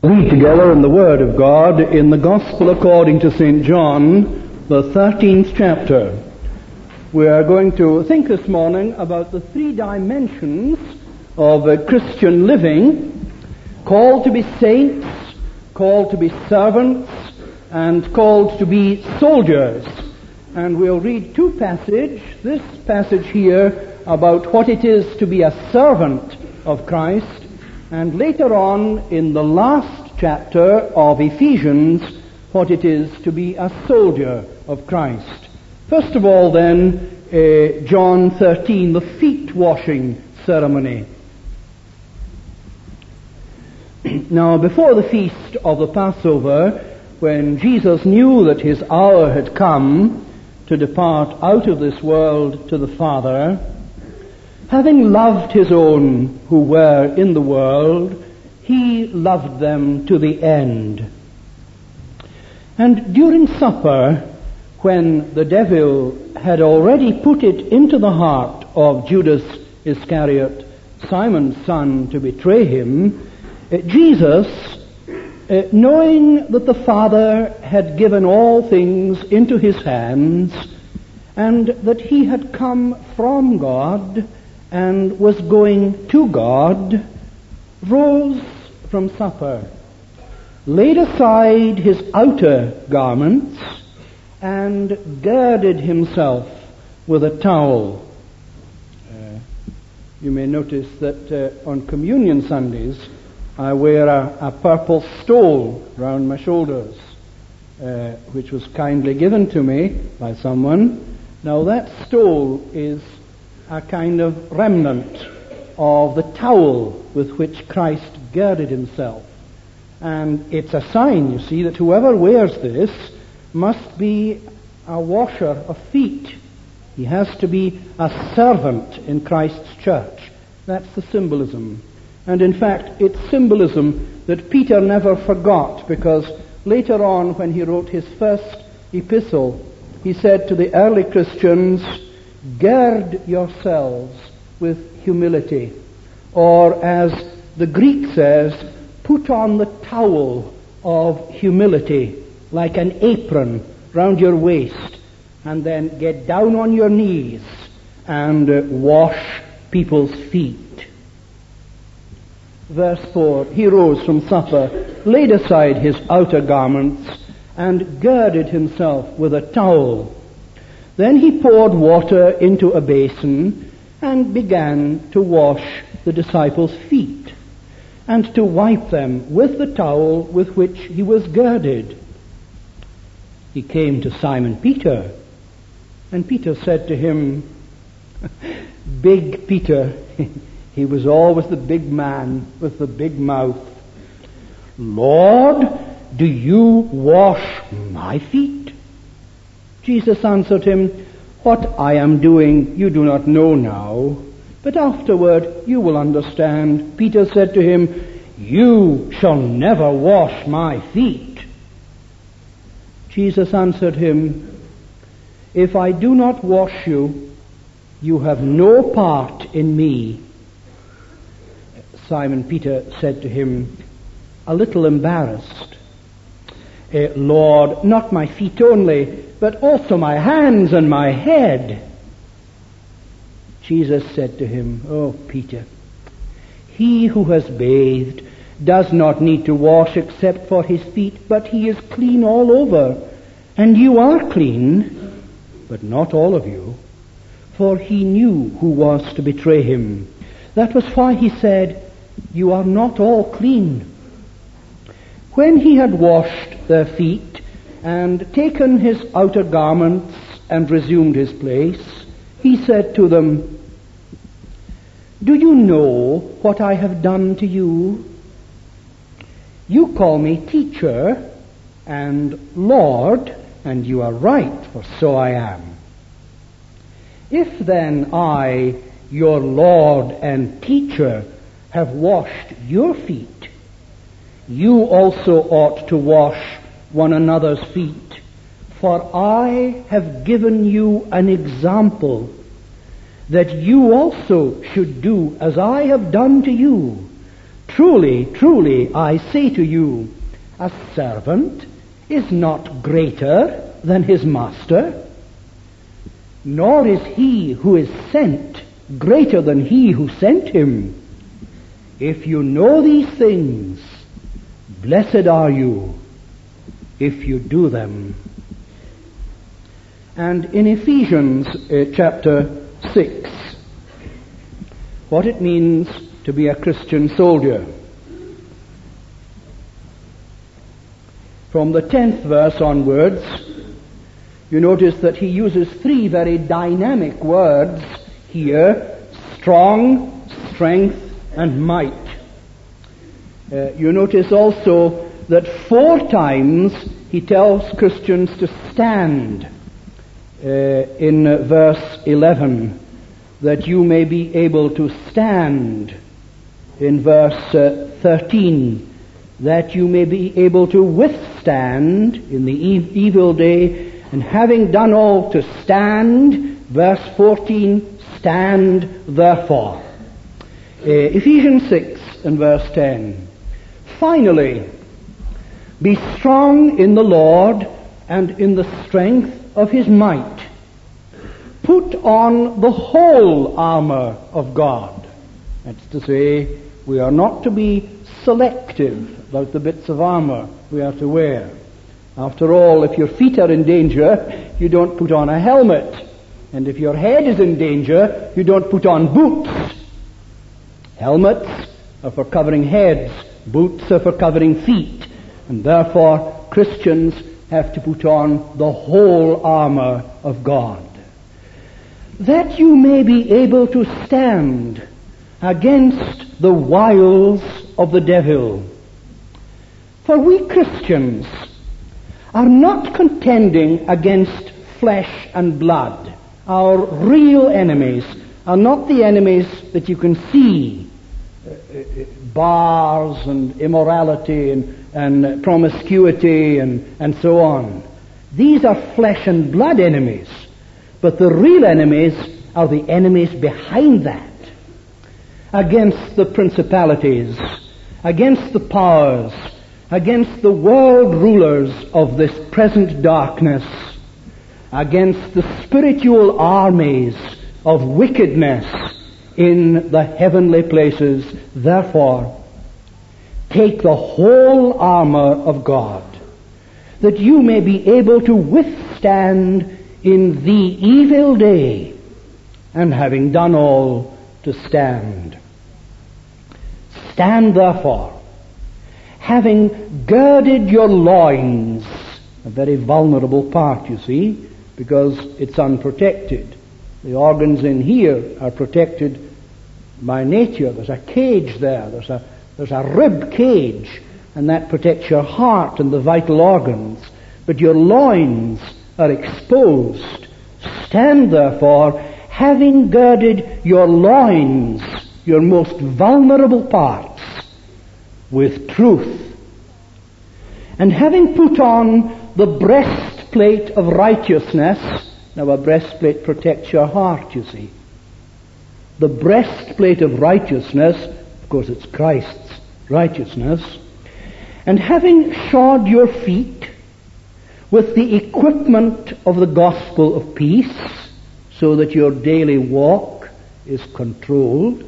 Read together in the Word of God in the Gospel according to St. John, the 13th chapter. We are going to think this morning about the three dimensions of Christian living: called to be saints, called to be servants, and called to be soldiers. And we'll read two passages. This passage here about what it is to be a servant of Christ, and later on in the last chapter of Ephesians, what it is to be a soldier of Christ. First of all then, John 13, the feet washing ceremony. Now, before the feast of the Passover, when Jesus knew that his hour had come to depart out of this world to the Father, having loved his own who were in the world, he loved them to the end. And during supper, when the devil had already put it into the heart of Judas Iscariot, Simon's son, to betray him, Jesus, knowing that the Father had given all things into his hands, and that he had come from God and was going to God, rose from supper, laid aside his outer garments, and girded himself with a towel. You may notice that on Communion Sundays I wear a purple stole round my shoulders, which was kindly given to me by someone. Now that stole is a kind of remnant of the towel with which Christ girded himself. And it's a sign, you see, that whoever wears this must be a washer of feet. He has to be a servant in Christ's church. That's the symbolism. And in fact, it's symbolism that Peter never forgot, because later on, when he wrote his first epistle, he said to the early Christians, "Gird yourselves with humility," or as the Greek says, put on the towel of humility like an apron round your waist, and then get down on your knees and wash people's feet. Verse 4, he rose from supper, laid aside his outer garments, and girded himself with a towel. Then he poured water into a basin and began to wash the disciples' feet, and to wipe them with the towel with which he was girded. He came to Simon Peter, and Peter said to him, Big Peter, he was always the big man with the big mouth, "Lord, do you wash my feet?" Jesus answered him, "What I am doing you do not know now, but afterward you will understand." Peter said to him, "You shall never wash my feet." Jesus answered him, "If I do not wash you, you have no part in me." Simon Peter said to him, a little embarrassed, "Lord, not my feet only, but also my hands and my head." Jesus said to him, "Oh, Peter, he who has bathed does not need to wash except for his feet, but he is clean all over. And you are clean, but not all of you." For he knew who was to betray him. That was why he said, "You are not all clean." When he had washed their feet and taken his outer garments and resumed his place, he said to them, "Do you know what I have done to you? You call me teacher and Lord, and you are right, for so I am. If then I, your Lord and teacher, have washed your feet, you also ought to wash one another's feet. For I have given you an example, that you also should do as I have done to you. Truly, truly, I say to you, a servant is not greater than his master, nor is he who is sent greater than he who sent him. If you know these things, blessed are you if you do them. And in Ephesians chapter 6, what it means to be a Christian soldier. From the 10th verse onwards, you notice that he uses three very dynamic words here: strong, strength, and might. You notice also that 4 times he tells Christians to stand. In verse 11, that you may be able to stand. In verse 13, that you may be able to withstand in the evil day, and having done all to stand. Verse 14, stand therefore. Ephesians 6 and verse 10. Finally, be strong in the Lord and in the strength of his might. Put on the whole armor of God. That's to say, we are not to be selective about the bits of armor we are to wear. After all, if your feet are in danger, you don't put on a helmet. And if your head is in danger, you don't put on boots. Helmets are for covering heads. Boots are for covering feet. And therefore, Christians have to put on the whole armor of God, that you may be able to stand against the wiles of the devil. For we Christians are not contending against flesh and blood. Our real enemies are not the enemies that you can see, bars and immorality and promiscuity and so on. These are flesh and blood enemies. But the real enemies are the enemies behind that. Against the principalities, against the powers, against the world rulers of this present darkness, against the spiritual armies of wickedness in the heavenly places. Therefore, take the whole armor of God, that you may be able to withstand in the evil day, and having done all, to stand. Stand therefore, having girded your loins, a very vulnerable part, you see, because it's unprotected. The organs in here are protected by nature. There's a cage there. There's a rib cage, and that protects your heart and the vital organs. But your loins are exposed. Stand therefore, having girded your loins, your most vulnerable parts, with truth, and having put on the breastplate of righteousness. Now, a breastplate protects your heart, you see. The breastplate of righteousness, of course it's Christ's righteousness, and having shod your feet with the equipment of the gospel of peace, so that your daily walk is controlled,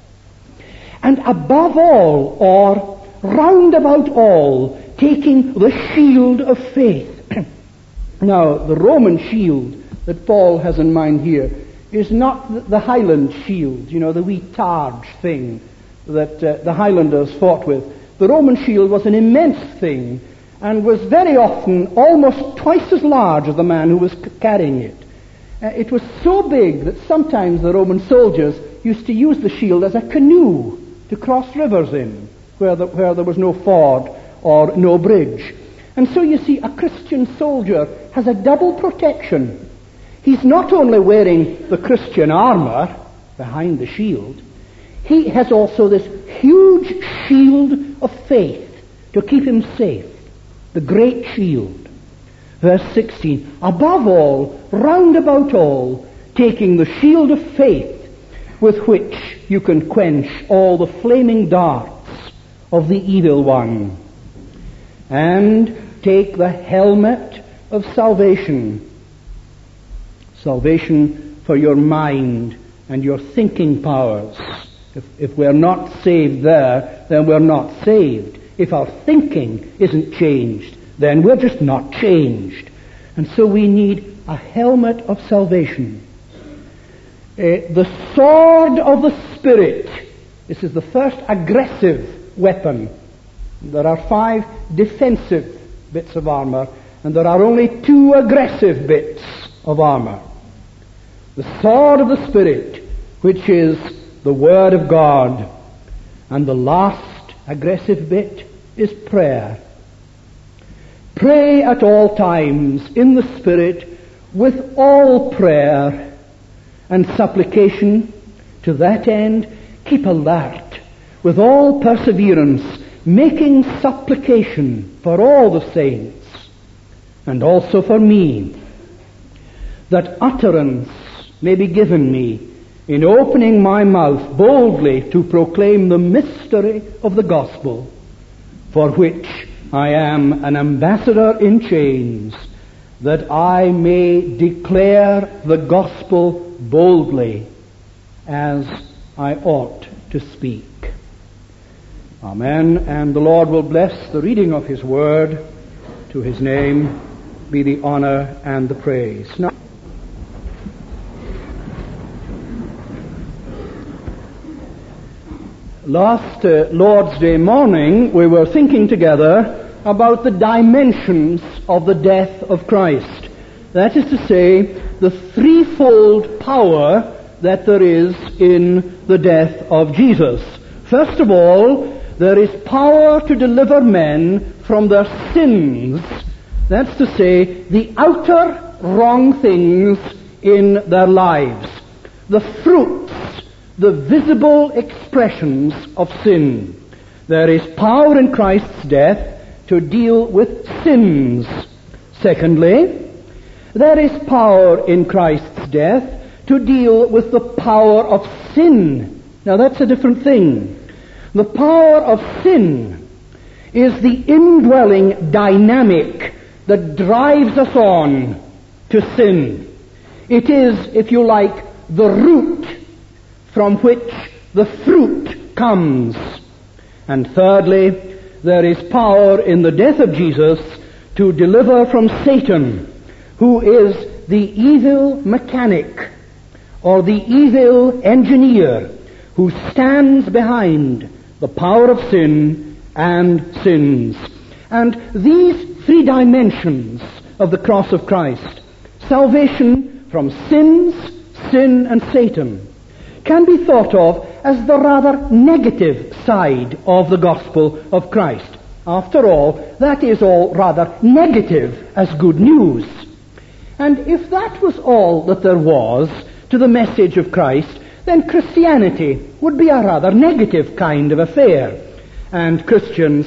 and above all, or round about all, taking the shield of faith. Now, the Roman shield that Paul has in mind here is not the Highland shield, you know, the wee targe thing that the Highlanders fought with. The Roman shield was an immense thing and was very often almost twice as large as the man who was carrying it. It was so big that sometimes the Roman soldiers used to use the shield as a canoe to cross rivers in, where there was no ford or no bridge. And so you see, a Christian soldier has a double protection. He's not only wearing the Christian armor behind the shield, he has also this huge shield of faith to keep him safe, the great shield. Verse 16, above all, round about all, taking the shield of faith, with which you can quench all the flaming darts of the evil one, and take the helmet of salvation. Salvation for your mind and your thinking powers. If we're not saved there, then we're not saved. If our thinking isn't changed, then we're just not changed. And so we need a helmet of salvation. The sword of the Spirit. This is the first aggressive weapon. There are 5 defensive bits of armor, and there are only 2 aggressive bits of armor. The sword of the Spirit, which is the Word of God. And the last aggressive bit is prayer. Pray at all times in the Spirit with all prayer and supplication. To that end, keep alert with all perseverance, making supplication for all the saints, and also for me, that utterance may be given me in opening my mouth boldly to proclaim the mystery of the gospel, for which I am an ambassador in chains, that I may declare the gospel boldly as I ought to speak. Amen. And the Lord will bless the reading of His word. To His name be the honor and the praise. Now, last Lord's Day morning, we were thinking together about the dimensions of the death of Christ. That is to say, the threefold power that there is in the death of Jesus. First of all, there is power to deliver men from their sins. That's to say, the outer wrong things in their lives. The fruits, the visible expressions of sin. There is power in Christ's death to deal with sins. Secondly, there is power in Christ's death to deal with the power of sin. Now that's a different thing. The power of sin is the indwelling dynamic that drives us on to sin. It is, if you like, the root from which the fruit comes. And thirdly, there is power in the death of Jesus to deliver from Satan, who is the evil mechanic or the evil engineer who stands behind the power of sin and sins. And these 3 dimensions of the cross of Christ, salvation from sins, sin and Satan, can be thought of as the rather negative side of the gospel of Christ. After all, that is all rather negative as good news. And if that was all that there was to the message of Christ, then Christianity would be a rather negative kind of affair. And Christians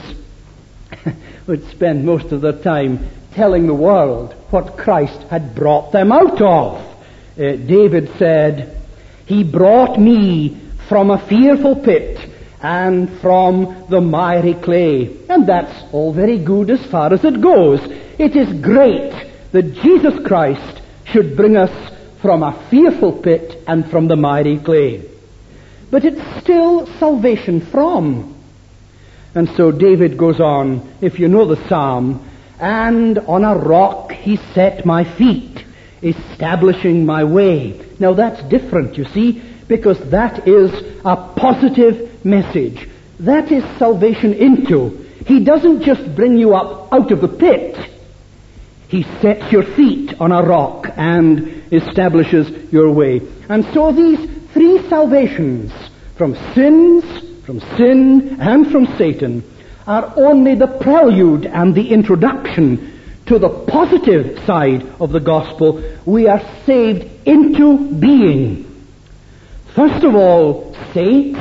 would spend most of their time telling the world what Christ had brought them out of. David said, "He brought me from a fearful pit and from the miry clay." And that's all very good as far as it goes. It is great that Jesus Christ should bring us from a fearful pit and from the miry clay. But it's still salvation from. And so David goes on, if you know the psalm, "And on a rock he set my feet, establishing my way." Now that's different, you see, because that is a positive message. That is salvation into. He doesn't just bring you up out of the pit. He sets your feet on a rock and establishes your way. And so these 3 salvations, from sins, from sin, and from Satan, are only the prelude and the introduction to the positive side of the gospel. We are saved into being. First of all, saints.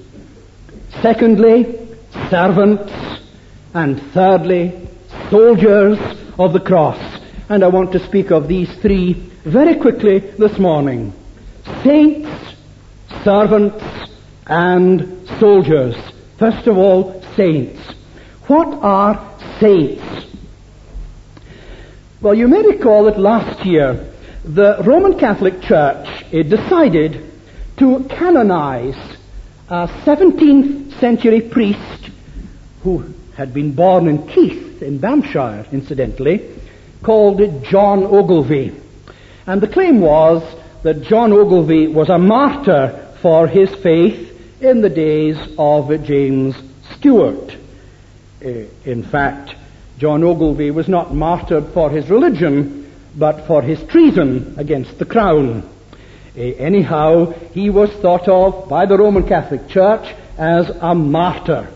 Secondly, servants. And thirdly, soldiers of the cross. And I want to speak of these 3 very quickly this morning. Saints, servants, and soldiers. First of all, saints. What are saints? Well, you may recall that last year the Roman Catholic Church decided to canonize a 17th century priest who had been born in Keith in Banffshire, incidentally, called John Ogilvie. And the claim was that John Ogilvie was a martyr for his faith in the days of James Stewart. In fact, John Ogilvie was not martyred for his religion, but for his treason against the crown. Anyhow, he was thought of by the Roman Catholic Church as a martyr.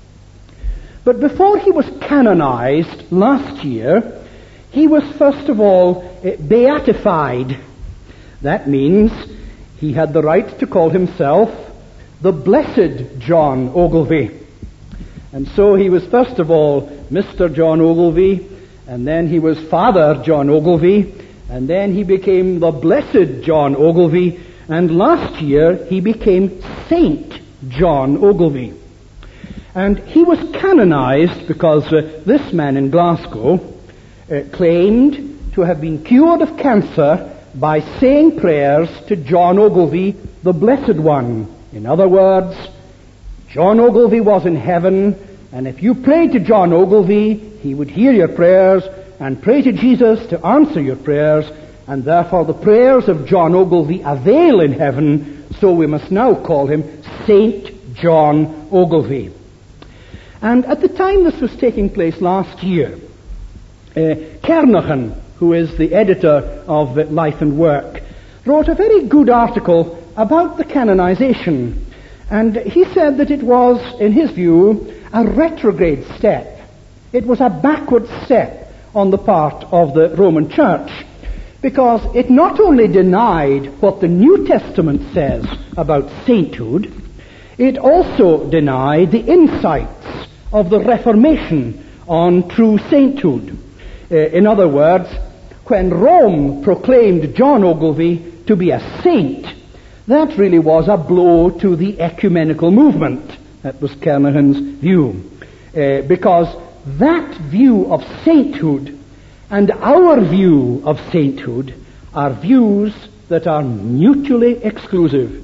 But before he was canonized last year, he was first of all beatified. That means he had the right to call himself the Blessed John Ogilvie. And so he was first of all Mr. John Ogilvie, and then he was Father John Ogilvie, and then he became the Blessed John Ogilvie, and last year he became Saint John Ogilvie. And he was canonized because this man in Glasgow claimed to have been cured of cancer by saying prayers to John Ogilvie, the Blessed One. In other words, John Ogilvie was in heaven, and if you prayed to John Ogilvie, he would hear your prayers and pray to Jesus to answer your prayers, and therefore the prayers of John Ogilvie avail in heaven, so we must now call him Saint John Ogilvie. And at the time this was taking place last year, Kernaghan, who is the editor of Life and Work, wrote a very good article about the canonization. And he said that it was, in his view, a retrograde step. It was a backward step on the part of the Roman Church, because it not only denied what the New Testament says about sainthood, it also denied the insights of the Reformation on true sainthood. In other words, when Rome proclaimed John Ogilvie to be a saint, that really was a blow to the ecumenical movement. That was Kernaghan's view. Because that view of sainthood and our view of sainthood are views that are mutually exclusive.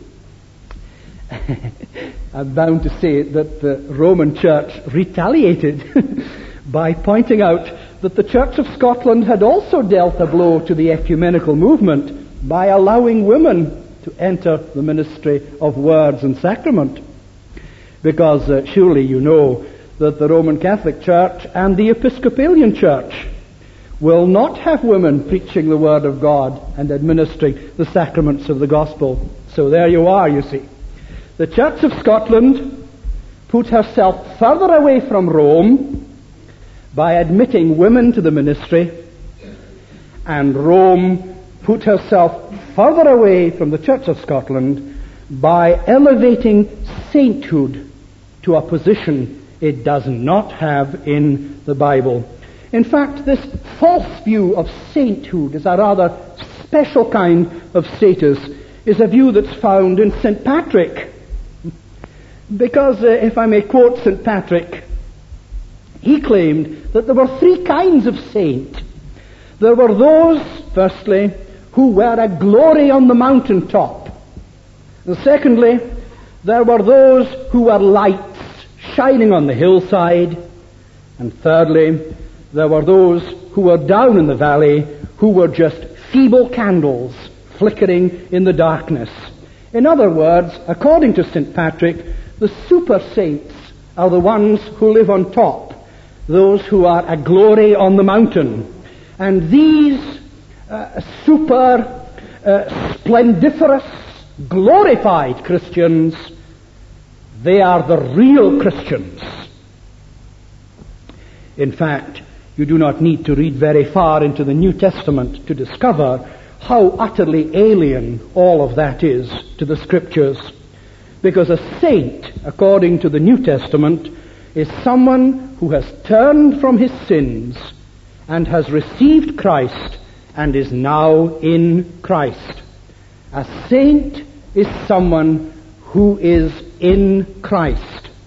I'm bound to say that the Roman Church retaliated by pointing out that the Church of Scotland had also dealt a blow to the ecumenical movement by allowing women to enter the ministry of words and sacrament. Because surely you know that the Roman Catholic Church and the Episcopalian Church will not have women preaching the Word of God and administering the sacraments of the gospel. So there you are, you see. The Church of Scotland put herself further away from Rome by admitting women to the ministry, and Rome put herself further away from the Church of Scotland by elevating sainthood to a position it does not have in the Bible. In fact, this false view of sainthood is a rather special kind of status, is a view that's found in St. Patrick. Because, if I may quote St. Patrick, he claimed that there were three kinds of saint. There were those, firstly, who were a glory on the mountaintop. And secondly, there were those who were lights shining on the hillside. And thirdly, there were those who were down in the valley, who were just feeble candles flickering in the darkness. In other words, according to St. Patrick, the super saints are the ones who live on top, those who are a glory on the mountain. And these splendiferous, glorified Christians, they are the real Christians. In fact, you do not need to read very far into the New Testament to discover how utterly alien all of that is to the Scriptures. Because a saint, according to the New Testament, is someone who has turned from his sins and has received Christ and is now in Christ. A saint is someone who is in Christ.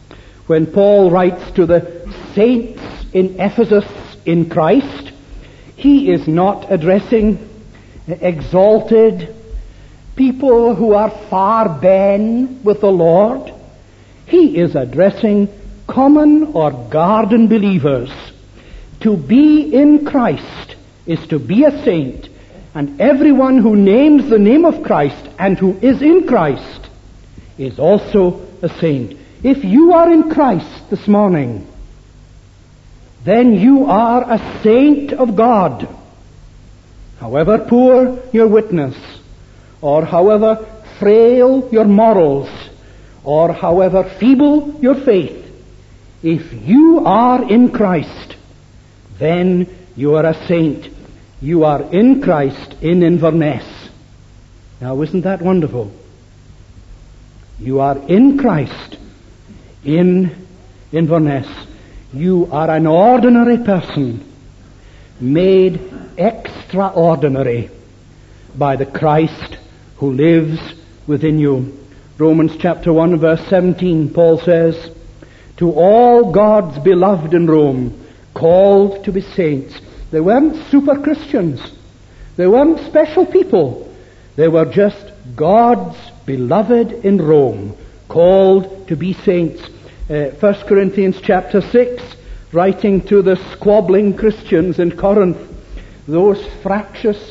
When Paul writes to the saints in Ephesus in Christ, he is not addressing exalted people who are far ben with the Lord. He is addressing common or garden believers. To be in Christ is to be a saint, and everyone who names the name of Christ and who is in Christ is also a saint. If you are in Christ this morning, then you are a saint of God. However poor your witness, or however frail your morals, or however feeble your faith, if you are in Christ, then you are a saint. You are in Christ in Inverness. Now, isn't that wonderful? You are in Christ in Inverness. You are an ordinary person made extraordinary by the Christ who lives within you. Romans chapter 1 verse 17, Paul says, to all God's beloved in Rome, called to be saints. They weren't super Christians. They weren't special people. They were just God's beloved in Rome, called to be saints. 1 Corinthians chapter 6, writing to the squabbling Christians in Corinth, those fractious,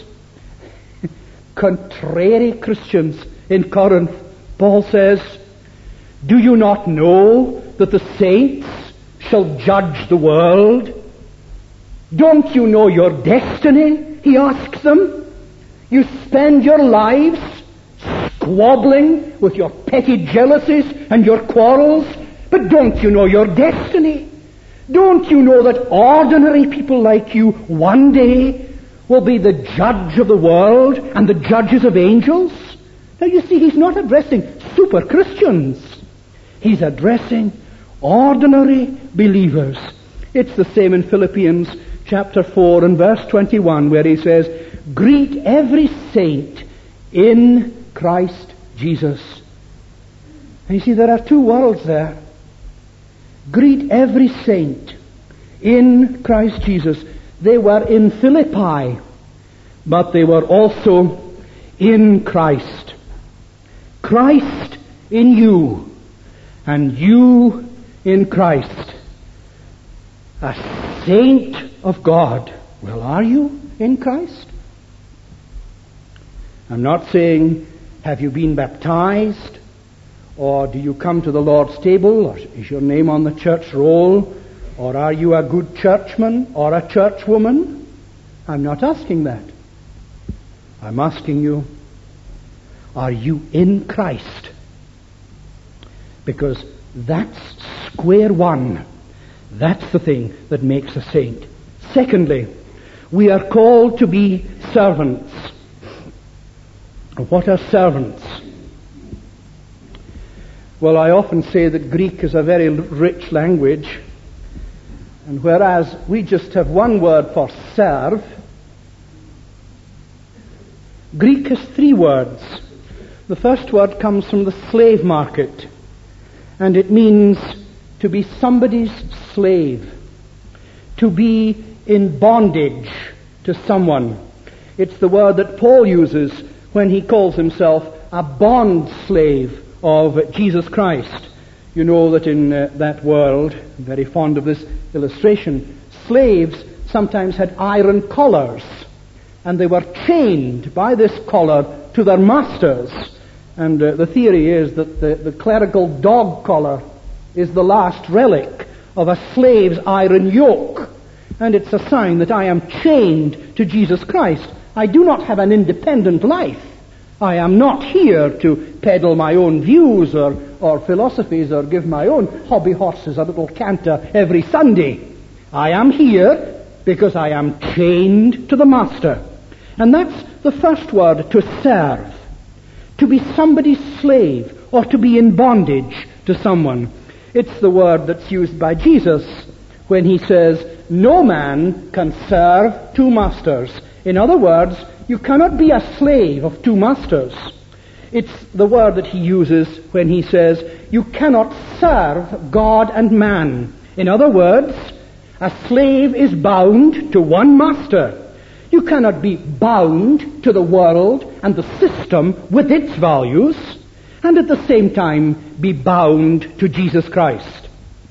contrary Christians in Corinth, Paul says, do you not know that the saints shall judge the world? Don't you know your destiny? He asks them. You spend your lives squabbling with your petty jealousies and your quarrels, but don't you know your destiny? Don't you know that ordinary people like you one day will be the judge of the world and the judges of angels? Now you see, he's not addressing super Christians. He's addressing ordinary believers. It's the same in Philippians chapter 4 and verse 21, where he says, greet every saint in Christ Jesus. And you see, there are two worlds there. Greet every saint in Christ Jesus. They were in Philippi, but they were also in Christ. Christ in you, and you in Christ. A saint of God. Well, are you in Christ? I'm not saying, have you been baptized? Or do you come to the Lord's table? Or is your name on the church roll? Or are you a good churchman or a churchwoman? I'm not asking that. I'm asking you, are you in Christ? Because that's square one. That's the thing that makes a saint. Secondly, we are called to be servants. What are servants? Well, I often say that Greek is a very rich language, and whereas we just have one word for serve, Greek has three words. The first word comes from the slave market, and it means to be somebody's slave, to be in bondage to someone. It's the word that Paul uses when he calls himself a bond slave of Jesus Christ. You know that in that world, I'm very fond of this illustration, slaves sometimes had iron collars, and they were chained by this collar to their masters. And the theory is that the clerical dog collar is the last relic of a slave's iron yoke. And it's a sign that I am chained to Jesus Christ. I do not have an independent life. I am not here to peddle my own views or philosophies or give my own hobby horses a little canter every Sunday. I am here because I am chained to the Master. And that's the first word, to serve. To be somebody's slave or to be in bondage to someone. It's the word that's used by Jesus when he says, no man can serve two masters. In other words, you cannot be a slave of two masters. It's the word that he uses when he says, you cannot serve God and man. In other words, a slave is bound to one master. You cannot be bound to the world and the system with its values, and at the same time be bound to Jesus Christ.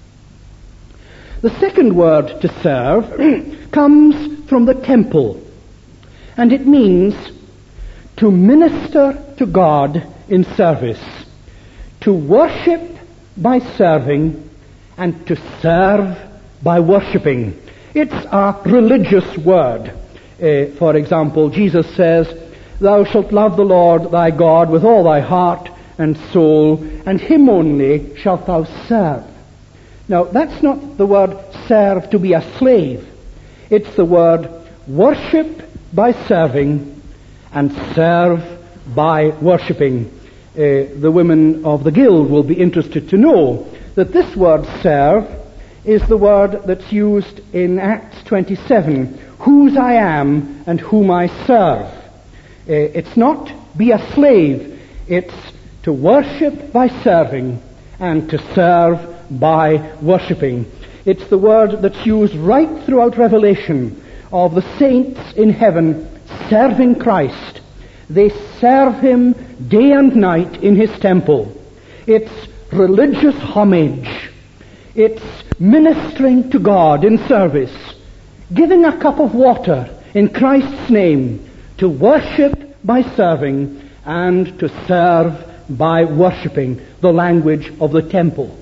The second word to serve comes from the temple, and it means to minister to God in service, to worship by serving, and to serve by worshipping. It's a religious word. For example, Jesus says, thou shalt love the Lord thy God with all thy heart and soul, and him only shalt thou serve. Now, that's not the word serve to be a slave. It's the word worship by serving and serve by worshipping. The women of the guild will be interested to know that this word serve is the word that's used in Acts 27, whose I am and whom I serve. It's not be a slave, it's to worship by serving and to serve by worshipping. It's the word that's used right throughout Revelation of the saints in heaven serving Christ. They serve him day and night in his temple. It's religious homage. It's ministering to God in service, giving a cup of water in Christ's name, to worship by serving and to serve by worshipping, the language of the temple.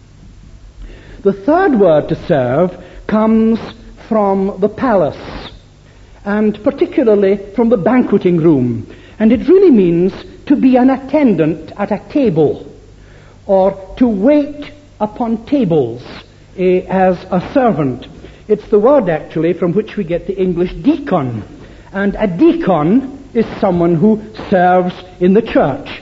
The third word to serve comes from the palace, and particularly from the banqueting room, and it really means to be an attendant at a table, or to wait upon tables as a servant. It's the word actually from which we get the English deacon, and a deacon is someone who serves in the church.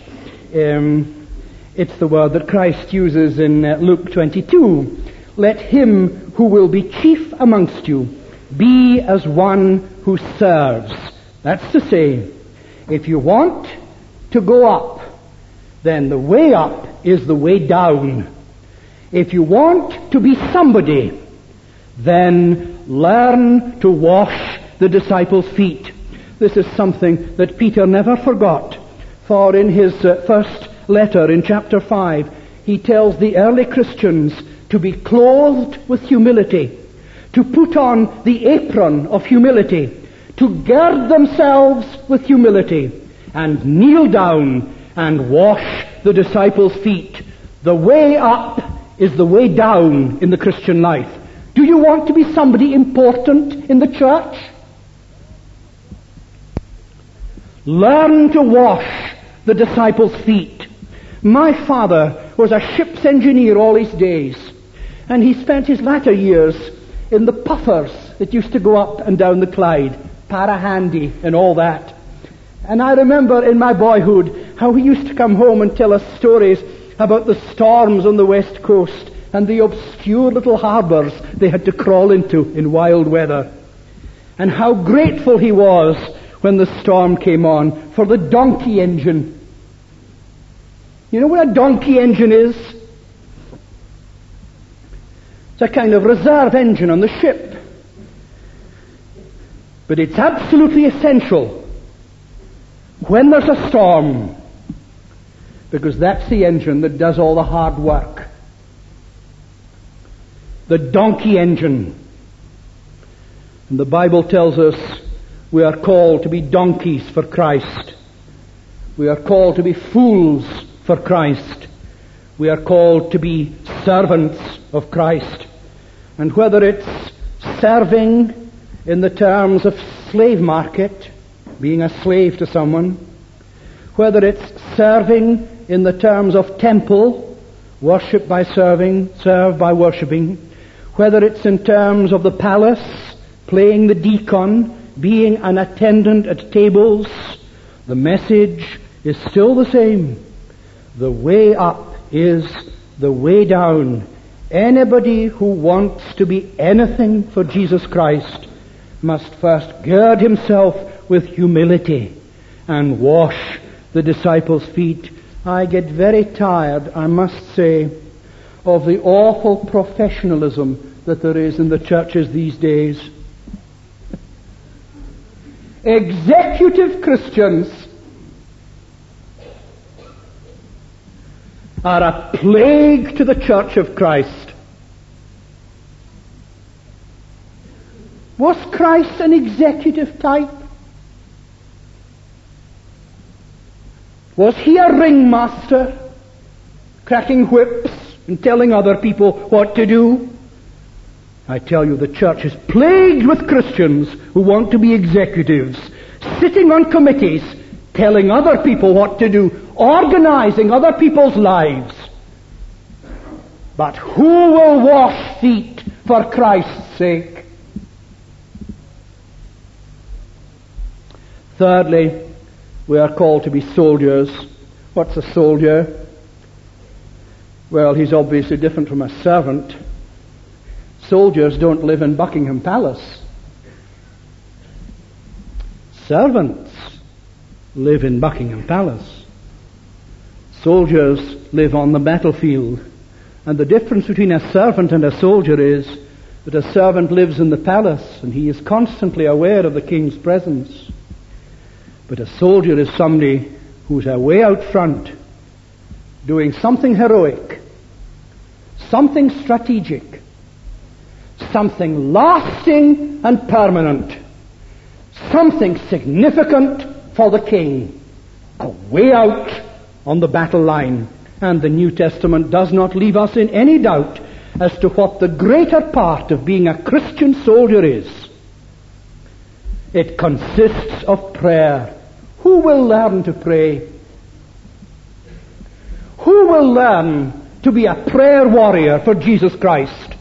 It's the word that Christ uses in Luke 22. Let him who will be chief amongst you be as one who serves. That's to say, if you want to go up, then the way up is the way down. If you want to be somebody, then learn to wash the disciples' feet. This is something that Peter never forgot, for in his first letter in chapter 5, he tells the early Christians to be clothed with humility, to put on the apron of humility, to gird themselves with humility, and kneel down and wash the disciples' feet. The way up is the way down in the Christian life. Do you want to be somebody important in the church? Learn to wash the disciples' feet. My father was a ship's engineer all his days, and he spent his latter years in the puffers that used to go up and down the Clyde, Parahandy and all that. And I remember in my boyhood how he used to come home and tell us stories about the storms on the west coast and the obscure little harbours they had to crawl into in wild weather. And how grateful he was when the storm came on for the donkey engine. You know what a donkey engine is? It's a kind of reserve engine on the ship. But it's absolutely essential when there's a storm, because that's the engine that does all the hard work. The donkey engine. And the Bible tells us we are called to be donkeys for Christ. We are called to be fools for Christ. We are called to be servants of Christ. And whether it's serving in the terms of slave market, being a slave to someone, whether it's serving in the terms of temple, worship by serving, serve by worshipping, whether it's in terms of the palace, playing the deacon, being an attendant at tables, the message is still the same. The way up is the way down. Anybody who wants to be anything for Jesus Christ must first gird himself with humility and wash the disciples' feet. I get very tired, I must say, of the awful professionalism that there is in the churches these days. Executive Christians are a plague to the Church of Christ. Was Christ an executive type? Was he a ringmaster, cracking whips and telling other people what to do? I tell you, the church is plagued with Christians who want to be executives, sitting on committees, telling other people what to do, organizing other people's lives. But who will wash feet for Christ's sake? Thirdly, we are called to be soldiers. What's a soldier? Well, he's obviously different from a servant. Soldiers don't live in Buckingham Palace. Servants live in Buckingham Palace. Soldiers live on the battlefield. And the difference between a servant and a soldier is that a servant lives in the palace and he is constantly aware of the king's presence. But a soldier is somebody who's away out front, doing something heroic, something strategic, something lasting and permanent, something significant for the king, away out on the battle line. And the New Testament does not leave us in any doubt as to what the greater part of being a Christian soldier is. It consists of prayer. Who will learn to pray? Who will learn to be a prayer warrior for Jesus Christ?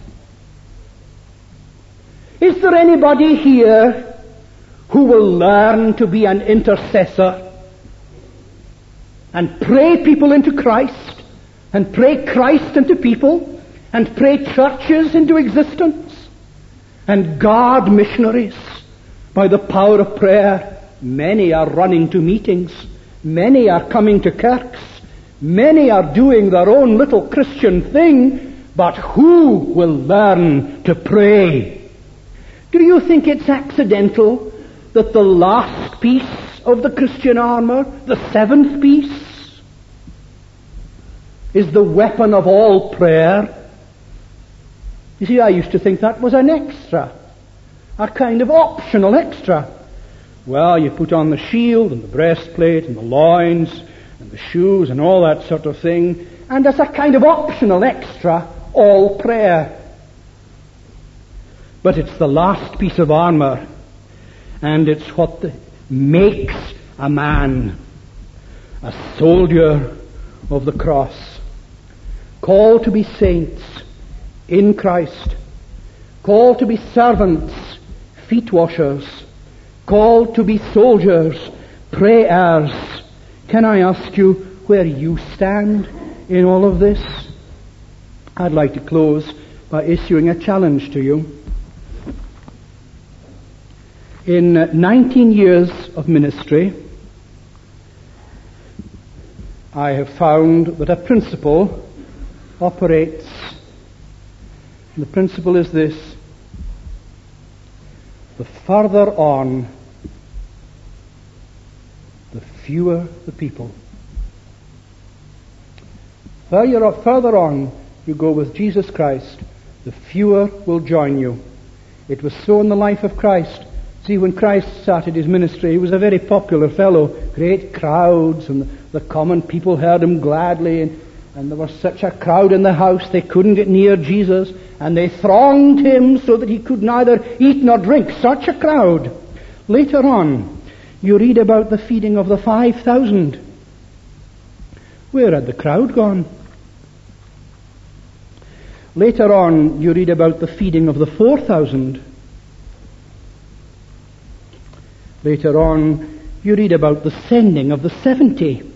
Is there anybody here who will learn to be an intercessor and pray people into Christ, and pray Christ into people, and pray churches into existence, and guard missionaries by the power of prayer? Many are running to meetings. Many are coming to kirks. Many are doing their own little Christian thing. But who will learn to pray? Do you think it's accidental that the last piece of the Christian armor, the seventh piece, is the weapon of all prayer? You see, I used to think that was an extra, a kind of optional extra. Well, you put on the shield and the breastplate and the loins and the shoes and all that sort of thing, and as a kind of optional extra, all prayer. But it's the last piece of armor, and it's what makes a man a soldier of the cross, called to be saints in Christ, called to be servants, feet washers, called to be soldiers, prayers. Can I ask you where you stand in all of this? I'd like to close by issuing a challenge to you. In 19 years of ministry, I have found that a principle operates. And the principle is this: the further on, the fewer the people. Further on you go with Jesus Christ, the fewer will join you. It was so in the life of Christ. See, when Christ started his ministry, he was a very popular fellow. Great crowds, and the common people heard him gladly, and there was such a crowd in the house they couldn't get near Jesus, and they thronged him so that he could neither eat nor drink. Such a crowd. Later on, you read about the feeding of the 5,000. Where had the crowd gone? Later on, you read about the feeding of the 4,000. Later on, you read about the sending of the 70.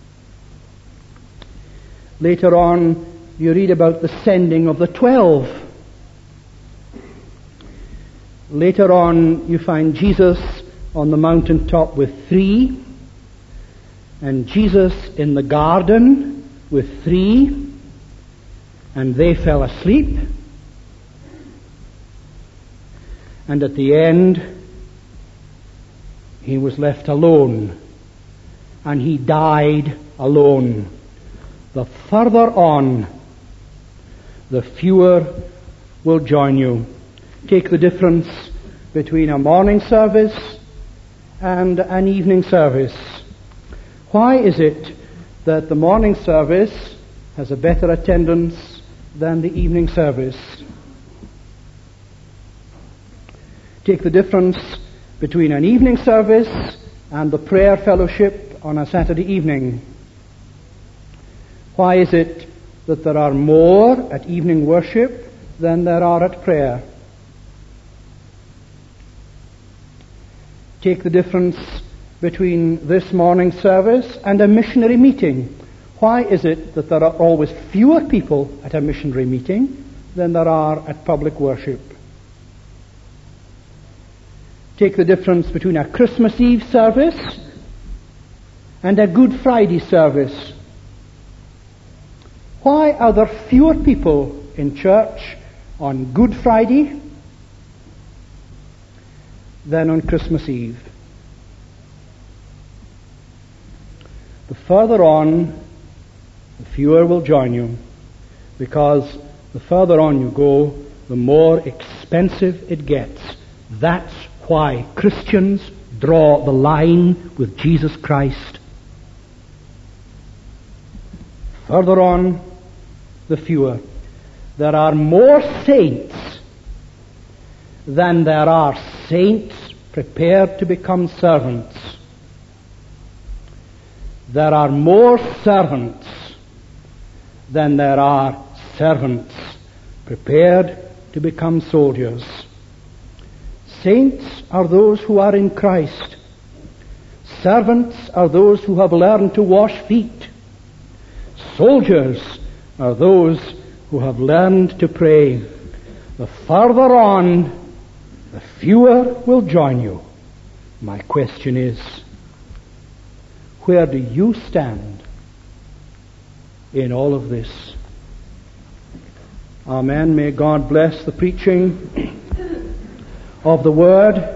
Later on, you read about the sending of the 12. Later on, you find Jesus on the mountaintop with 3. and Jesus in the garden with 3, and they fell asleep. And at the end, he was left alone, and he died alone. The further on, the fewer will join you. Take the difference between a morning service and an evening service. Why is it that the morning service has a better attendance than the evening service? Take the difference between an evening service and the prayer fellowship on a Saturday evening. Why is it that there are more at evening worship than there are at prayer? Take the difference between this morning service and a missionary meeting. Why is it that there are always fewer people at a missionary meeting than there are at public worship? Take the difference between a Christmas Eve service and a Good Friday service. Why are there fewer people in church on Good Friday than on Christmas Eve? The further on, the fewer will join you, because the further on you go, the more expensive it gets. That's why Christians draw the line with Jesus Christ. Further on, the fewer. There are more saints than there are saints prepared to become servants. There are more servants than there are servants prepared to become soldiers. Saints are those who are in Christ. Servants are those who have learned to wash feet. Soldiers are those who have learned to pray. The further on, the fewer will join you. My question is, where do you stand in all of this? Amen. May God bless the preaching of the Word.